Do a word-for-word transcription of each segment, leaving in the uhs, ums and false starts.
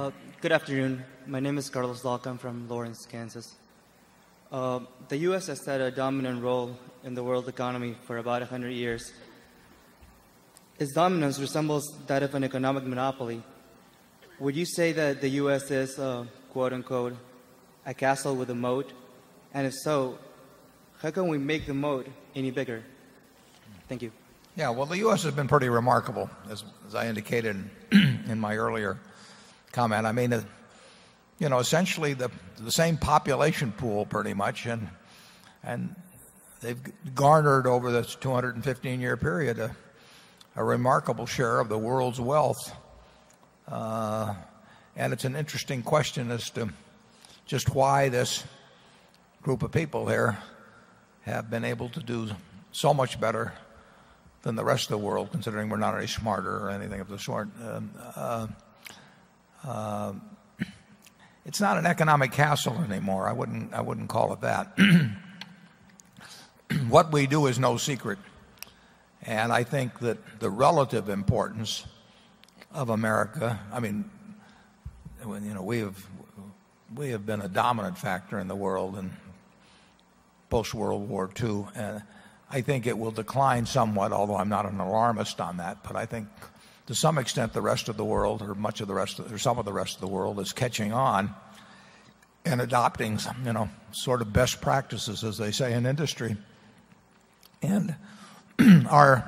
Uh, good afternoon. My name is Carlos Locke. I'm from Lawrence, Kansas. Uh, the U S has had a dominant role in the world economy for about one hundred years. Its dominance resembles that of an economic monopoly. Would you say that the U S is, uh, quote-unquote, a castle with a moat? And if so, how can we make the moat any bigger? Thank you. Yeah, well, the U S has been pretty remarkable, as, as I indicated in my earlier comment. I mean, uh, you know, essentially the, the same population pool pretty much, and, and they've garnered over this two hundred fifteen year period a, a remarkable share of the world's wealth. Uh, and it's an interesting question as to just why this group of people here have been able to do so much better than the rest of the world, considering we're not any smarter or anything of the sort. Um, uh, uh, it's not an economic castle anymore. I wouldn't, I wouldn't call it that. What we do is no secret. And I think that the relative importance of America, I mean, you know, we have, we have been a dominant factor in the world in post-World War Two. And I think it will decline somewhat, although I'm not an alarmist on that. But I think to some extent the rest of the world, or much of the rest of, or some of the rest of the world, is catching on and adopting, you know, sort of best practices, as they say in industry. And our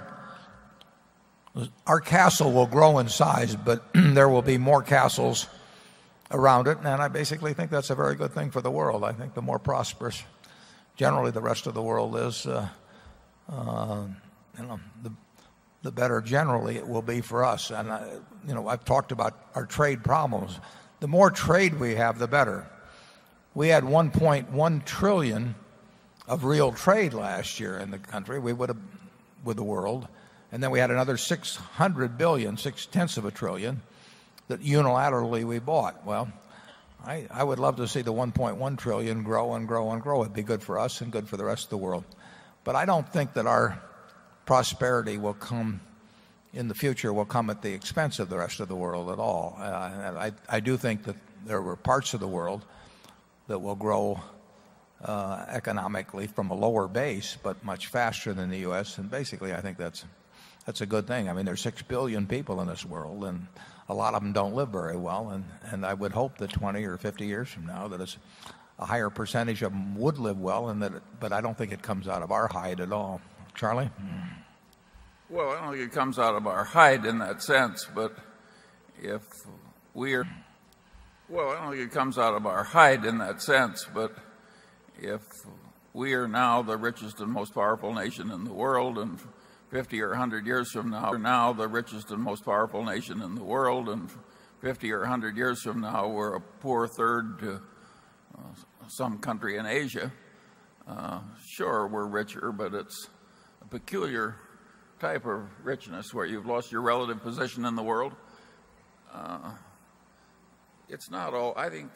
our castle will grow in size, but there will be more castles around it. And I basically think that's a very good thing for the world. I think the more prosperous generally the rest of the world is, uh, uh, you know, the the better generally it will be for us. And I, you know, I've talked about our trade problems. The more trade we have, the better. We had one point one trillion of real trade last year in the country. We would have, with the world, and then we had another six hundred billion, six tenths of a trillion, that unilaterally we bought. Well, I, I would love to see the one point one trillion grow and grow and grow. It'd be good for us and good for the rest of the world. But I don't think that our prosperity will come in the future will come at the expense of the rest of the world at all. Uh, I, I do think that there were parts of the world that will grow uh, economically from a lower base, but much faster than the U S. And basically, I think that's that's a good thing. I mean, there's six billion people in this world, and a lot of them don't live very well. And, and I would hope that twenty or fifty years from now that it's a higher percentage of them would live well, and that it, but I don't think it comes out of our hide at all. Charlie? Well, I don't think it comes out of our hide in that sense, but if we're well, I don't think it comes out of our hide in that sense, but if we are now the richest and most powerful nation in the world, and fifty or one hundred years from now, we're now the richest and most powerful nation in the world, and fifty or one hundred years from now, we're a poor third to uh, some country in Asia. Uh, sure, we're richer, but it's a peculiar type of richness where you've lost your relative position in the world. Uh, it's not all, I think,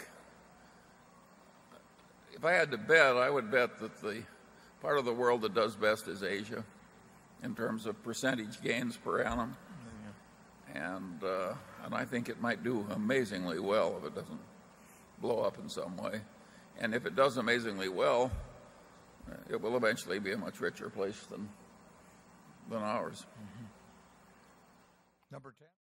if I had to bet, I would bet that the part of the world that does best is Asia in terms of percentage gains per annum. And, uh, and I think it might do amazingly well if it doesn't blow up in some way. And if it does amazingly well, it will eventually be a much richer place than than ours. Number ten.